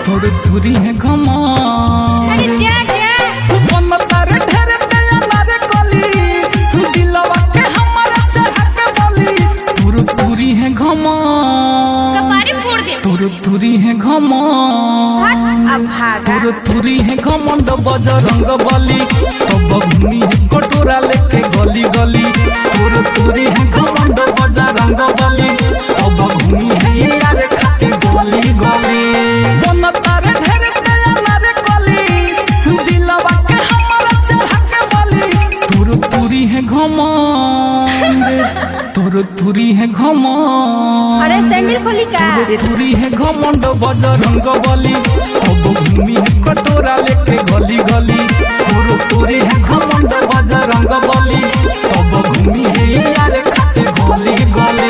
थोड़ी दूरी है घमा अरे जा जा बनता रे ढेर तेरा नारे कली दिलवा के हमारा चढ़ा के बोली थोड़ी दूरी है घमा कपारी फोड़ दे थोड़ी दूरी है घमा अब भागा थोड़ी दूरी है घमंड बजरंग बली तो बगनी है कटोरा लेके गली गली थोड़ी दूरी है घमंड बजरंग बली तो बगनी है यार खाके गली गली बनता रे ढेर तेरा नारे कली दिलवा के हमारा चढ़ा के बोली थोड़ी दूरी है घमंड थोड़ी दूरी है घमंड अरे सैंडल खोली का दूरी है घमंड बजरंग बली अब भूमि है कटोरा लेके गली गली दूरी है घमंड बजरंग बली अब भूमि है यार खाते गली गली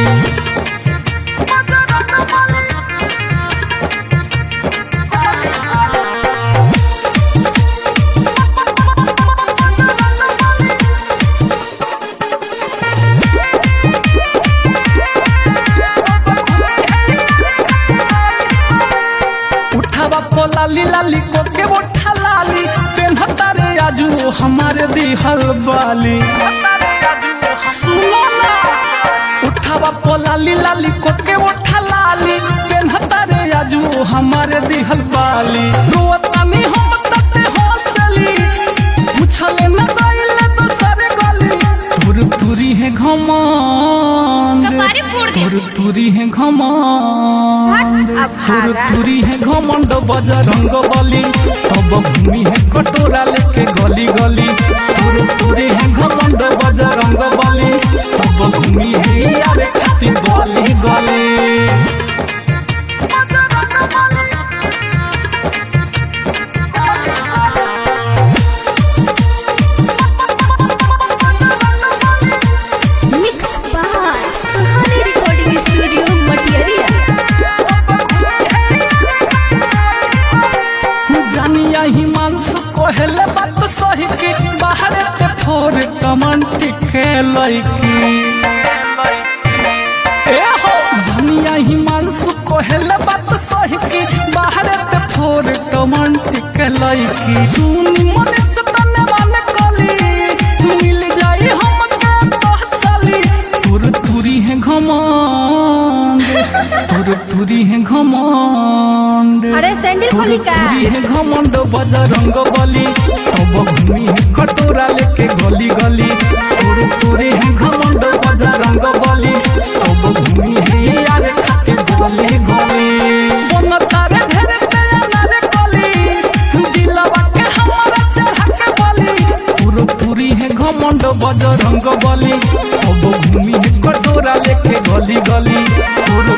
लाली लाली को के बोठा लाली पेन्हता रे आजू हमारे दिहल बाली सुनो ना उठावा पोलाली लाली को के बोठा लाली पेन्हता रे आजू हमारे दिहल बाली रोतानी हम तते हंसली पूछले न गइले तो सारे गली दूर दूरी है घमंड कपारी फोड़ दे दूर दूरी है घमंड अब भागा दूरी है घमंड बजरंग बली तब भूमि है कटोरा लेके गली गली दूरी है घमंड बजरंग बली तब भूमि है यार खाती गली गली mix by Suhani recording studio Matiyaria जानिया हिमांशु कोहले बात सही के बाहर पे फोर कमंटी के लईकी ए हो जानिया हिमांशु कोहले बात सही के बाहर पे फोर कमंटी के लईकी सुनी मने से तने वाले कली मिल जाई हम के तहसली दूर दूरी है घमंड दूर दूरी है घमंड अरे सैंडल खोली का दूरी है घमंड बजरंग बली तब भूमि है कटोरा लेके गली गली दूरी है घमंड बजरंग बली तब भूमि है यार खाते गली गली बनता रे ढेर तेरा नारे कली दिलवा के हमारा चढ़ा के बोली दूरी है घमंड बजरंग बली तब भूमि है कटोरा लेके गली गली